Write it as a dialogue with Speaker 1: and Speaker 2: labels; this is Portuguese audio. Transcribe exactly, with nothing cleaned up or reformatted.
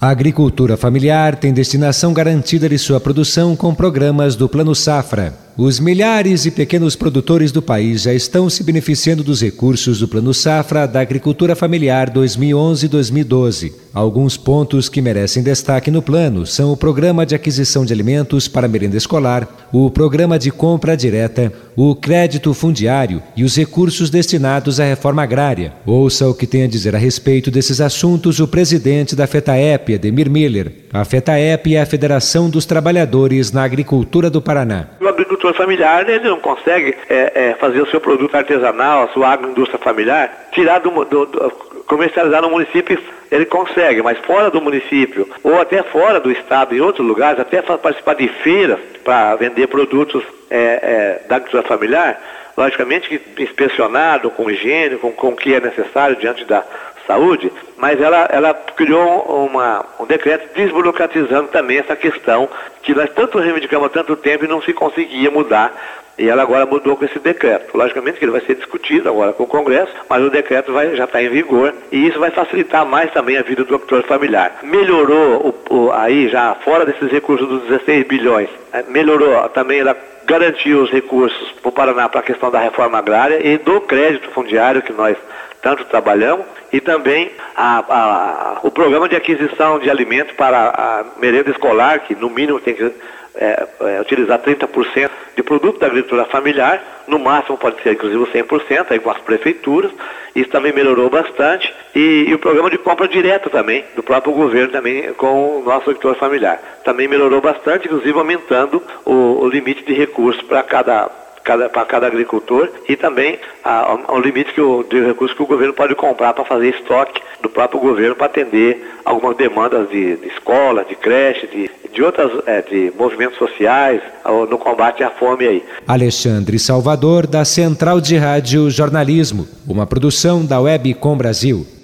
Speaker 1: A agricultura familiar tem destinação garantida de sua produção com programas do Plano Safra. Os milhares e pequenos produtores do país já estão se beneficiando dos recursos do Plano Safra da Agricultura Familiar dois mil e onze a dois mil e doze. Alguns pontos que merecem destaque no plano são o Programa de Aquisição de Alimentos para Merenda Escolar, o Programa de Compra Direta, o Crédito Fundiário e os recursos destinados à reforma agrária. Ouça o que tem a dizer a respeito desses assuntos o presidente da FETAEP, Ademir Miller. A FETAEP é a Federação dos Trabalhadores na Agricultura do Paraná.
Speaker 2: O agricultor familiar, ele não consegue é, é, fazer o seu produto artesanal, a sua agroindústria familiar, tirar do, do, do, comercializar no município, ele consegue, mas fora do município, ou até fora do estado, em outros lugares, até participar de feiras para vender produtos é, é, da agricultura familiar, logicamente que inspecionado, com higiene, com, com o que é necessário diante da saúde, mas ela, ela criou uma, um decreto desburocratizando também essa questão que nós tanto reivindicamos há tanto tempo e não se conseguia mudar. E ela agora mudou com esse decreto. Logicamente que ele vai ser discutido agora com o Congresso, mas o decreto vai, já está em vigor e isso vai facilitar mais também a vida do agricultor familiar. Melhorou, o, o, aí já fora desses recursos dos dezesseis bilhões, melhorou também, ela garantiu os recursos para o Paraná para a questão da reforma agrária e do crédito fundiário que nós tanto trabalhamos, e também a, a, a, o programa de aquisição de alimentos para a merenda escolar, que no mínimo tem que é, é, utilizar trinta por cento de produto da agricultura familiar, no máximo pode ser inclusive cem por cento, aí com as prefeituras, isso também melhorou bastante, e, e o programa de compra direta também, do próprio governo também com o nosso agricultor familiar, também melhorou bastante, inclusive aumentando o, o limite de recursos para cada Cada, para cada agricultor e também ao limite que o, de recursos que o governo pode comprar para fazer estoque do próprio governo para atender algumas demandas de, de escola, de creche, de, de outras é, de movimentos sociais no combate à fome aí.
Speaker 1: Alexandre Salvador, da Central de Rádio Jornalismo, uma produção da Web Com Brasil.